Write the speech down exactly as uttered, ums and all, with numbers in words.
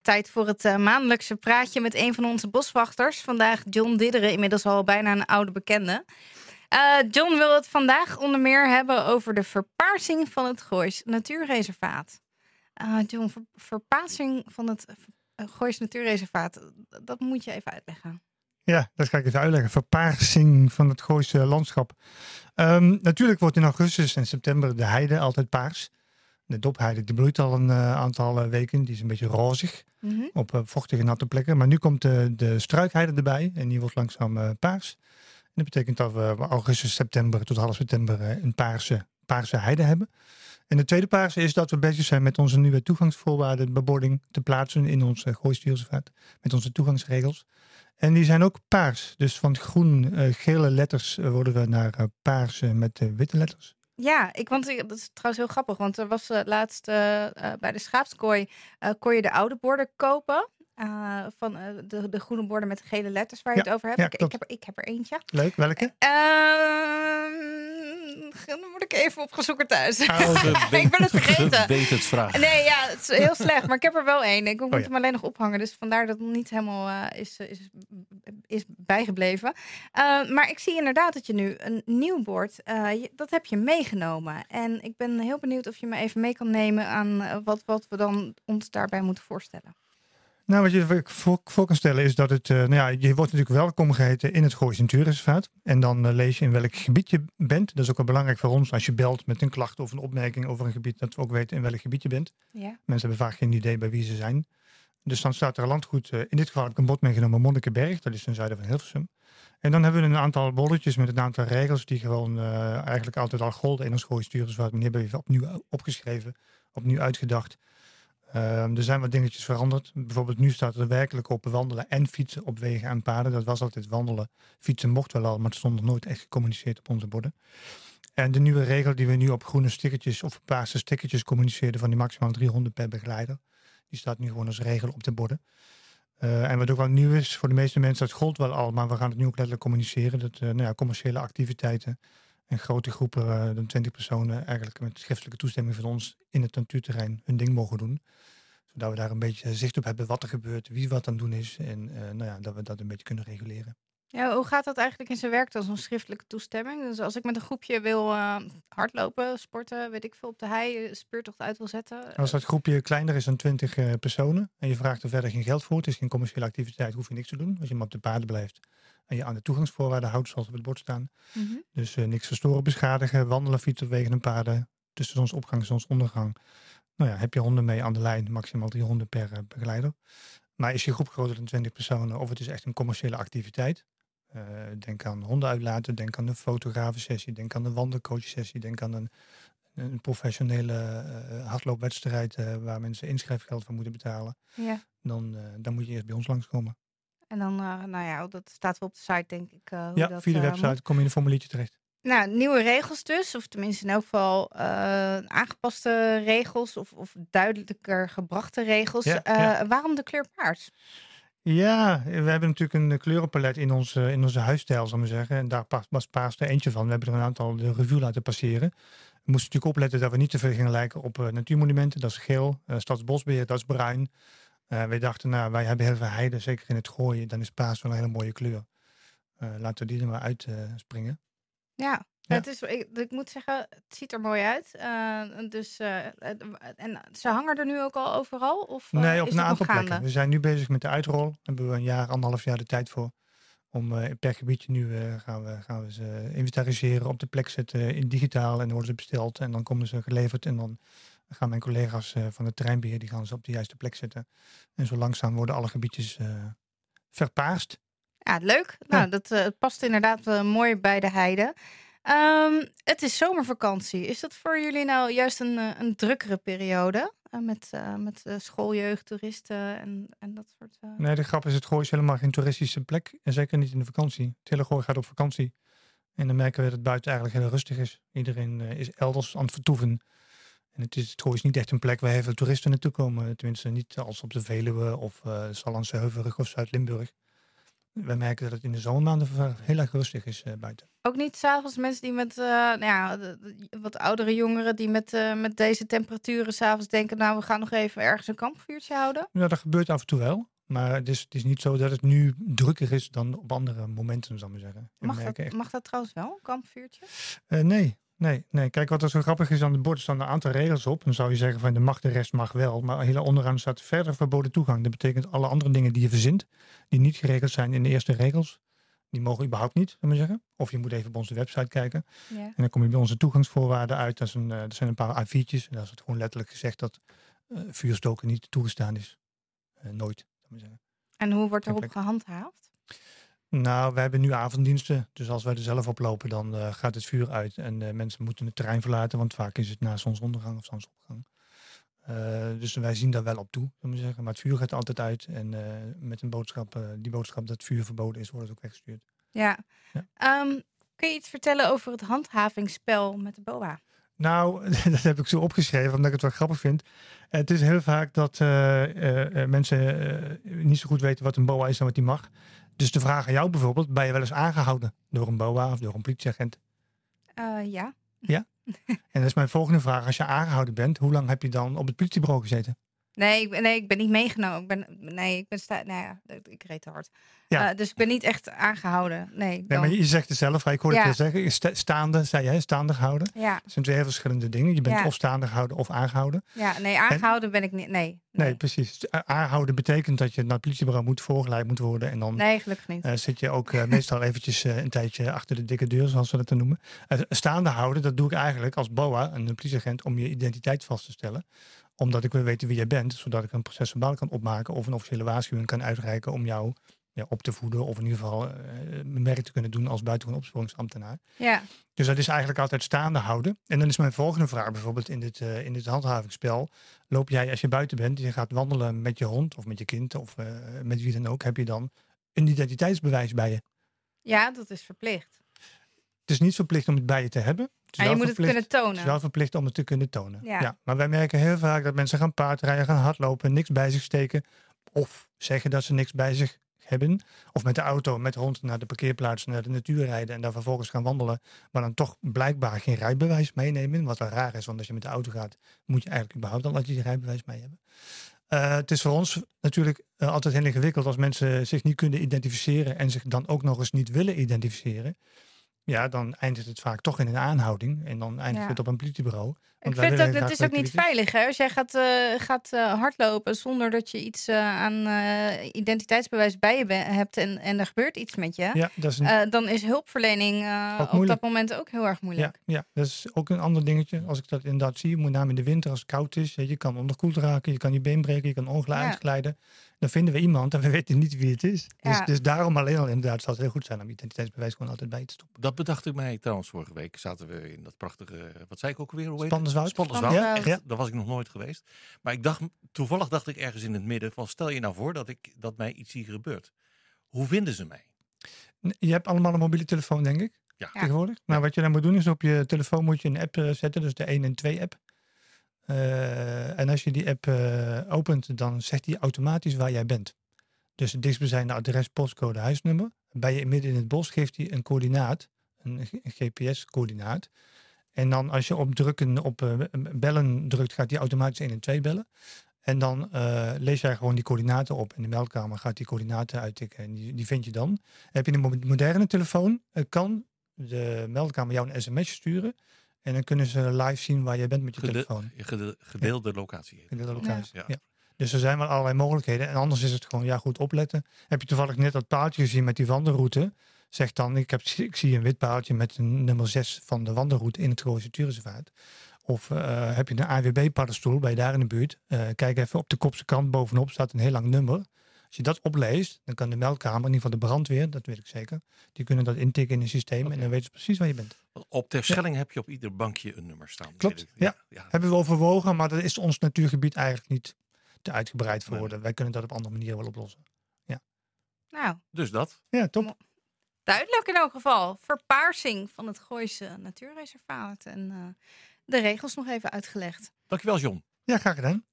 tijd voor het uh, maandelijkse praatje met een van onze boswachters. Vandaag John Didderen, inmiddels al bijna een oude bekende. Uh, John wil het vandaag onder meer hebben over de verpaarsing van het Goois Natuurreservaat. Uh, John, ver- verpaarsing van het uh, Goois Natuurreservaat, dat moet je even uitleggen. Ja, dat ga ik even uitleggen. Verpaarsing van het Gooise landschap. Um, natuurlijk wordt in augustus en september de heide altijd paars. De dopheide die bloeit al een uh, aantal uh, weken. Die is een beetje rozig mm-hmm. op uh, vochtige natte plekken. Maar nu komt uh, de struikheide erbij en die wordt langzaam uh, paars. En dat betekent dat we augustus, september tot half september uh, een paarse, paarse heide hebben. En de tweede paarse is dat we bezig zijn met onze nieuwe toegangsvoorwaarden bebording te plaatsen in ons uh, Goois Natuurreservaat. Met onze toegangsregels. En die zijn ook paars. Dus van groen, uh, gele letters uh, worden we naar uh, paars uh, met uh, witte letters. Ja, ik, want dat is trouwens heel grappig. Want er was uh, laatst uh, uh, bij de schaapskooi uh, kon je de oude borden kopen. Uh, van uh, de, de groene borden met de gele letters waar je ja, het over hebt. Ja, ik, ik, heb, ik heb er eentje. Leuk, welke? Uh, dan moet ik even opgezoeken thuis. Oh, ik ben het vergeten. Weet het vraag. Nee, ja, het is heel slecht. Maar ik heb er wel één. Ik moet oh, ja. hem alleen nog ophangen. Dus vandaar dat het niet helemaal uh, is, is, is bijgebleven. Uh, maar ik zie inderdaad dat je nu een nieuw bord, uh, je, dat heb je meegenomen. En ik ben heel benieuwd of je me even mee kan nemen aan uh, wat, wat we dan ons daarbij moeten voorstellen. Nou, wat je voor, voor kan stellen is dat het, uh, nou ja, je wordt natuurlijk welkom geheten in het Goois Natuurreservaat. En dan uh, lees je in welk gebied je bent. Dat is ook wel belangrijk voor ons als je belt met een klacht of een opmerking over een gebied, dat we ook weten in welk gebied je bent. Ja. Mensen hebben vaak geen idee bij wie ze zijn. Dus dan staat er landgoed, uh, in dit geval heb ik een bord meegenomen, Monnikenberg, dat is ten zuiden van Hilversum. En dan hebben we een aantal bolletjes met een aantal regels die gewoon uh, eigenlijk altijd al golden in ons Goois Natuurreservaat. Maar die hebben we opnieuw opgeschreven, opnieuw uitgedacht. Uh, er zijn wat dingetjes veranderd. Bijvoorbeeld nu staat er werkelijk op wandelen en fietsen op wegen en paden. Dat was altijd wandelen. Fietsen mocht wel al, maar het stond nog nooit echt gecommuniceerd op onze borden. En de nieuwe regel die we nu op groene stickertjes of paarse stickertjes communiceerden van die maximaal driehonderd per begeleider. Die staat nu gewoon als regel op de borden. Uh, en wat ook wel nieuw is voor de meeste mensen, dat gold wel al, maar we gaan het nu ook letterlijk communiceren. Dat uh, nou ja, commerciële activiteiten en grote groepen, uh, dan twintig personen, eigenlijk met schriftelijke toestemming van ons in het natuurterrein hun ding mogen doen. Zodat we daar een beetje zicht op hebben wat er gebeurt, wie wat aan het doen is en uh, nou ja, dat we dat een beetje kunnen reguleren. Ja, hoe gaat dat eigenlijk in zijn werk als een schriftelijke toestemming? Dus als ik met een groepje wil uh, hardlopen, sporten, weet ik veel, op de hei, speurtocht uit wil zetten. Als dat groepje kleiner is dan twintig uh, personen en je vraagt er verder geen geld voor, het is geen commerciële activiteit, hoef je niks te doen. Als je maar op de paden blijft en je aan de toegangsvoorwaarden houdt zoals op het bord staan. Mm-hmm. Dus uh, niks verstoren, beschadigen, wandelen, fietsen op wegen en paden tussen zonsopgang en zonsondergang. Nou ja, heb je honden mee aan de lijn, maximaal drie honden per uh, begeleider. Maar is je groep groter dan twintig personen of het is echt een commerciële activiteit. Uh, denk aan honden uitlaten, denk aan een fotografensessie, denk aan een wandelcoachsessie, denk aan een, een professionele uh, hardloopwedstrijd uh, waar mensen inschrijfgeld voor moeten betalen. Ja. Dan, uh, dan moet je eerst bij ons langskomen. En dan, uh, nou ja, dat staat wel op de site, denk ik. Uh, hoe ja, dat, via de uh, website moet. kom je in een formuliertje terecht. Nou, nieuwe regels dus, of tenminste in elk geval uh, aangepaste regels of, of duidelijker gebrachte regels. Ja, uh, ja. Waarom de kleur paars? Ja, we hebben natuurlijk een kleurenpalet in onze, in onze huisstijl, zal ik maar zeggen. En daar was paars er eentje van. We hebben er een aantal de revue laten passeren. We moesten natuurlijk opletten dat we niet te veel gingen lijken op uh, natuurmonumenten. Dat is geel. Uh, Stadsbosbeheer, dat is bruin. Uh, wij dachten, nou, wij hebben heel veel heide, zeker in het gooien. Dan is paars wel een hele mooie kleur. Uh, laten we die er maar uit uh, springen. Ja. Ja. Het is, ik, ik moet zeggen, het ziet er mooi uit. Uh, dus, uh, en ze hangen er nu ook al overal? Of, uh, nee, op is een het aantal nog plekken. gaande? We zijn nu bezig met de uitrol. Daar hebben we een jaar, anderhalf jaar de tijd voor. Om uh, per gebiedje nu uh, gaan, we, gaan we ze inventariseren, op de plek zetten in digitaal. En dan worden ze besteld en dan komen ze geleverd. En dan gaan mijn collega's uh, van het terreinbeheer, die gaan ze op de juiste plek zetten. En zo langzaam worden alle gebiedjes uh, verpaarst. Ja, leuk. Ja. Nou, dat uh, past inderdaad uh, mooi bij de heide. Um, het is zomervakantie. Is dat voor jullie nou juist een, een drukkere periode? Uh, met uh, met uh, schooljeugd, toeristen en, en dat soort... Uh... Nee, de grap is, het Gooi is helemaal geen toeristische plek. En zeker niet in de vakantie. Het hele Gooi gaat op vakantie. En dan merken we dat het buiten eigenlijk heel rustig is. Iedereen uh, is elders aan het vertoeven. En het, is, het Gooi is niet echt een plek waar heel veel toeristen naartoe komen. Tenminste niet als op de Veluwe of uh, Sallandse Heuvelrug of Zuid-Limburg. wij merken dat het in de zomermaanden v- heel erg rustig is uh, buiten. Ook niet s'avonds mensen die met, uh, nou ja, de, de, wat oudere jongeren die met, uh, met deze temperaturen s'avonds denken, nou, we gaan nog even ergens een kampvuurtje houden? Ja, dat gebeurt af en toe wel. Maar het is, het is niet zo dat het nu drukker is dan op andere momenten, zal ik maar zeggen. We Mag merken dat, echt- mag dat trouwens wel, een kampvuurtje? Eh, nee, nee, nee. Kijk, wat er zo grappig is aan het bord, er staan een aantal regels op. Dan zou je zeggen van de mag, de rest mag wel. Maar heel onderaan staat verder verboden toegang. Dat betekent alle andere dingen die je verzint, die niet geregeld zijn in de eerste regels, die mogen überhaupt niet, zal ik maar zeggen. Of je moet even op onze website kijken. Ja. En dan kom je bij onze toegangsvoorwaarden uit. Dat, is een, uh, dat zijn een paar A viertjes. En daar is het gewoon letterlijk gezegd dat uh, vuurstoken niet toegestaan is. Uh, nooit, zal ik maar zeggen. En hoe wordt erop Plek. gehandhaafd? Nou, we hebben nu avonddiensten. Dus als wij er zelf op lopen, dan uh, gaat het vuur uit. En uh, mensen moeten het terrein verlaten. Want vaak is het na zonsondergang of zonsopgang. Uh, dus wij zien daar wel op toe, zullen we zeggen. Maar het vuur gaat altijd uit. En uh, met een boodschap, uh, die boodschap dat vuur verboden is, wordt het ook weggestuurd. Ja. Ja. Um, kun je iets vertellen over het handhavingsspel met de B O A? Nou, dat heb ik zo opgeschreven, omdat ik het wel grappig vind. Het is heel vaak dat uh, uh, mensen uh, niet zo goed weten wat een B O A is en wat die mag. Dus de vraag aan jou bijvoorbeeld, ben je wel eens aangehouden door een B O A of door een politieagent? Uh, ja. Ja? En dat is mijn volgende vraag. Als je aangehouden bent, hoe lang heb je dan op het politiebureau gezeten? Nee, ik ben, nee, ik ben niet meegenomen. Ik ben, nee, ik ben sta, nou ja, ik reed te hard. Ja. Uh, dus ik ben niet echt aangehouden. Nee, Nee, dan. maar je zegt het zelf, ik hoorde Ja. het wel zeggen. Sta- Staande, zei jij, staande gehouden. Ja, Dat zijn twee heel verschillende dingen. Je bent Ja. of staande gehouden of aangehouden. ja, nee, aangehouden ben ik niet. Nee, Nee, nee, precies. A- Aanhouden betekent dat je naar het politiebureau moet voorgeleid moet worden. En dan nee, gelukkig niet. uh, zit je ook uh, meestal eventjes uh, een tijdje achter de dikke deur, zoals we dat dan noemen. Uh, staande houden, dat doe ik eigenlijk als B O A, een politieagent, om je identiteit vast te stellen. Omdat ik wil weten wie jij bent, zodat ik een proces verbaal kan opmaken of een officiële waarschuwing kan uitreiken om jou ja, op te voeden. Of in ieder geval uh, mijn werk te kunnen doen als buitengewoon opsporingsambtenaar. Ja, Dus dat is eigenlijk altijd staande houden. En dan is mijn volgende vraag bijvoorbeeld in dit, uh, in dit handhavingsspel. Loop jij als je buiten bent, je gaat wandelen met je hond of met je kind of uh, met wie dan ook, heb je dan een identiteitsbewijs bij je? ja, dat is verplicht. Het is niet verplicht om het bij je te hebben. Het is En je wel moet het verplicht- kunnen Het is wel tonen. verplicht om het te kunnen tonen. Ja. Maar wij merken heel vaak dat mensen gaan paardrijden, gaan hardlopen, niks bij zich steken. Of zeggen dat ze niks bij zich hebben. Of met de auto, met de hond naar de parkeerplaats, naar de natuur rijden en daar vervolgens gaan wandelen. Maar dan toch blijkbaar geen rijbewijs meenemen. Wat wel raar is, want als je met de auto gaat, moet je eigenlijk überhaupt al dat je die rijbewijs mee hebben. Uh, het is voor ons natuurlijk uh, altijd heel ingewikkeld als mensen zich niet kunnen identificeren en zich dan ook nog eens niet willen identificeren. Ja, dan eindigt het vaak toch in een aanhouding. En dan eindigt Ja. het op een politiebureau. Ik Want wij vind ook, willen dat graag is ook niet weten wie het veilig. Hè? Als jij gaat, uh, gaat uh, hardlopen zonder dat je iets uh, aan uh, identiteitsbewijs bij je be- hebt en, en er gebeurt iets met je, is. Ja, dat is, een, uh, dan is hulpverlening uh, Ook op moeilijk. dat moment ook heel erg moeilijk. ja, ja, dat is ook een ander dingetje. Als ik dat inderdaad zie, met name in de winter als het koud is. Je kan onderkoeld raken, je kan je been breken, je kan ongelijk Ja. uitglijden. Dan vinden we iemand en we weten niet wie het is. Dus, Ja. dus daarom alleen al inderdaad zal het heel goed zijn om je identiteitsbewijs gewoon altijd bij te stoppen. Dat bedacht ik mij trouwens vorige week. Zaten we in dat prachtige, wat zei ik ook alweer? Hoe heet het? Spanderswoud. Spanderswoud. Spanderswoud. Echt, Ja. daar was ik nog nooit geweest. Maar ik dacht, toevallig dacht ik ergens in het midden van, stel je nou voor dat, ik, dat mij iets hier gebeurt. Hoe vinden ze mij? Je hebt allemaal een mobiele telefoon, denk ik, Ja. Ja. tegenwoordig. Nou, wat je dan moet doen is op je telefoon moet je een app uh, zetten. Dus de één en twee app. Uh, en als je die app uh, opent, dan zegt hij automatisch waar jij bent. Dus het dichtstbijzijnde adres, postcode, huisnummer. Ben je midden in het bos, geeft hij een coördinaat, een, G- een G P S-coördinaat. En dan als je op drukken op uh, bellen drukt, gaat hij automatisch één en twee bellen. En dan uh, lees jij gewoon die coördinaten op. In de meldkamer gaat die coördinaten uittikken en die, die vind je dan. Heb je een mo- moderne telefoon, uh, kan de meldkamer jou een sms'je sturen. En dan kunnen ze live zien waar jij bent met je Gede- telefoon. gede- gedeelde locatie. In de locatie. Ja. Ja. Dus er zijn wel allerlei mogelijkheden. En anders is het gewoon, ja, goed opletten. Heb je toevallig net dat paaltje gezien met die wandelroute? Zeg dan, ik, heb, ik zie een wit paaltje met een nummer zes van de wandelroute in het Gooise Natuurreservaat. Of uh, heb je een A W B-paddenstoel, ben je daar in de buurt? Uh, kijk even op de kopse kant bovenop, staat een heel lang nummer. Als je dat opleest, dan kan de meldkamer, in ieder geval de brandweer, dat weet ik zeker, die kunnen dat intikken in een systeem Oké. en dan weten ze precies waar je bent. Op Terschelling heb je op ieder bankje een nummer staan. Klopt, weet ik. ja. ja. Hebben we overwogen, maar dat is ons natuurgebied eigenlijk niet te uitgebreid voor. Nee. Wij kunnen dat op andere manieren wel oplossen. Nou, Dus dat. Ja, top. duidelijk in elk geval. Verpaarsing van het Gooise Natuurreservaat. En uh, de regels nog even uitgelegd. Dankjewel, John. Ja, graag gedaan.